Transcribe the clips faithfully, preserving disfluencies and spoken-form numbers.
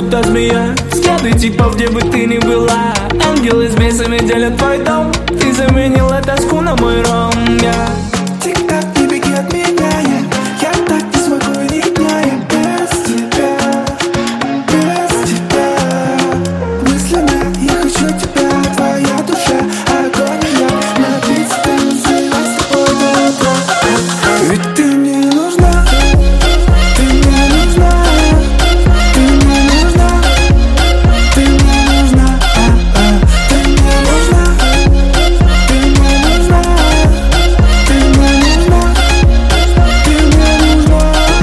будто змея. Взгляды типов, где бы ты ни была. Ангелы с бесами делят твой дом. Ты заменила тоску на мой ром, yeah. Тик-так, не беги от меня, yeah. Я так не смогу ни дня, я без тебя, без тебя. Мысленно я хочу тебя, твоя душа, огонь, я напиться, танцевать с тобой до утра. Ведь ты мне нужна, ты мне нужна, ты мне нужна, ты мне нужна, а-а. Ты мне нужна, ты мне нужна, ты мне нужна, ты мне нужна.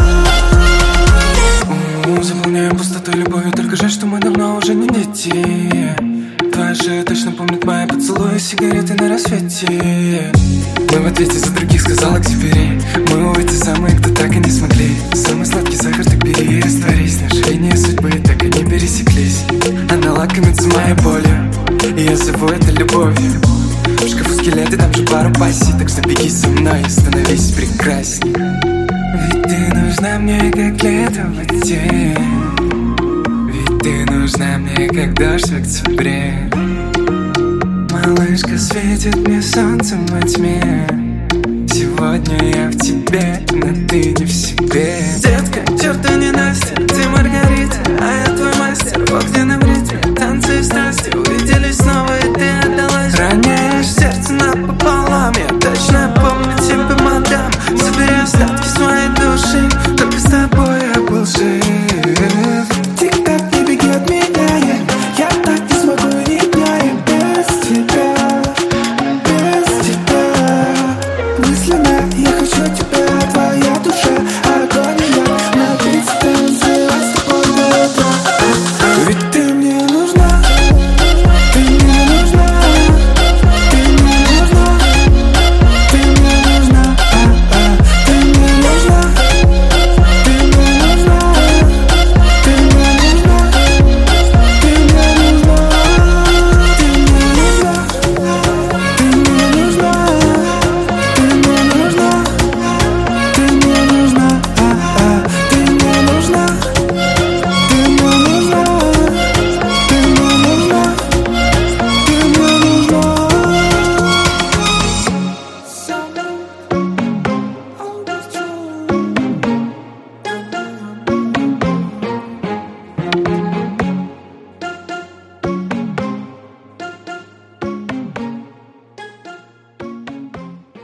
М, Заполняем пустоту любовью, только жаль, что мы давно уже не дети. Твоя шея точно помнит мои поцелуи, сигареты на рассвете. Мы в ответе за других, сказала Ксюпери. Мы увы, те самые, кто так и не смогли. Самый сладкий сахар, так бери и растворись. Наши линии судьбы так и не пересеклись. Она лакомится моей болью, и я зову это любовью. В шкафу скелеты, там же пару пассий. Так что беги со мной и становись прекрасней. Ведь ты нужна мне, как лето в воде. Ведь ты нужна мне, как дождь в октябре. Малышка светит мне солнцем во тьме. Сегодня я в тебе, но ты не в себе.